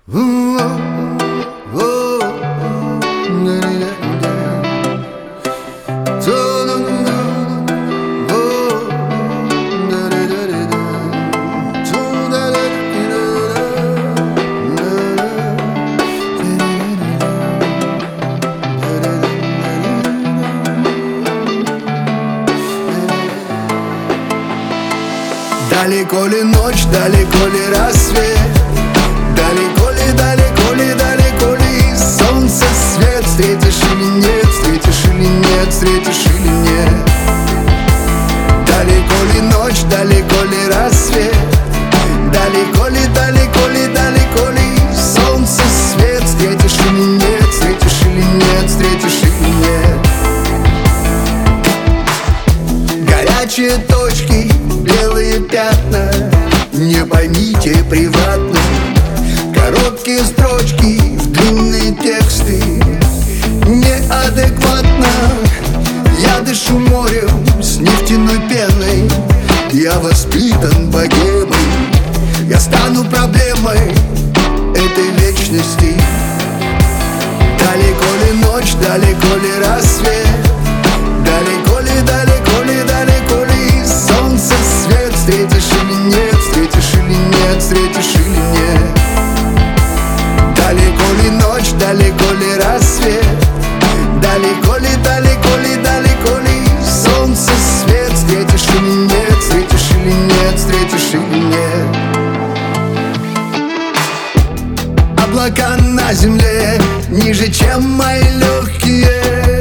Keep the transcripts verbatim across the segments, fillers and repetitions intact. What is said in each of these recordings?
Далеко ли ночь, далеко ли рассвет, далеко ли, далеко ли, далеко ли солнце свет. Встретишь или нет, встретишь или нет, встретишь или нет. Далеко ли ночь, далеко ли рассвет, далеко ли, далеко ли, далеко ли солнце свет. Встретишь или нет, встретишь или нет, встретишь или нет. Горячие точки, белые пятна, не поймите превратно. Короткие строчки в длинные тексты, неадекватно. Я дышу морем с нефтяной пеной, я воспитан богемой. Я стану проблемой этой вечности. Далеко ли ночь, далеко ли рассвет, далеко ли, далеко ли, далеко ли солнце свет. Встретишь или нет, встретишь или нет, встретишь или нет. Далеко ли ночь, далеко ли рассвет, далеко ли, далеко ли, далеко ли солнце свет. Встретишь или нет, встретишь или нет, встретишь или нет. Облака на земле ниже, чем мои легкие.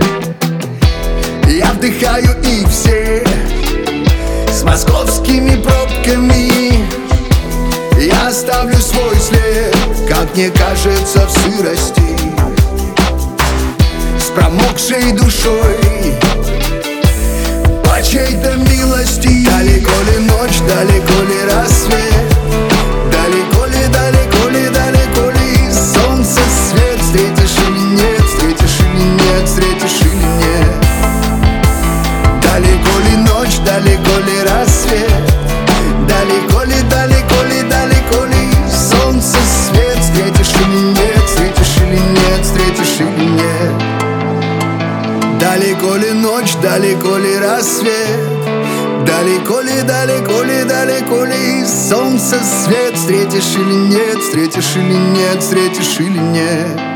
Я вдыхаю их все с московскими пробками. Я оставлю свой след, как мне кажется, в сырости, с промокшей душой по чьей-то милости. Далеко ли ночь, далеко ли рассвет, далеко ли, далеко ли, далеко ли солнце свет. Встретишь или нет, встретишь или нет, встретишь или нет. Далеко ли ночь, далеко ли рассвет, далеко ли, далеко ли, далеко ли солнце свет. Встретишь или нет, встретишь или нет, встретишь или нет. Далеко ли ночь, далеко ли рассвет, далеко ли, далеко ли, далеко ли солнце свет. Встретишь или нет, встретишь или нет, встретишь или нет.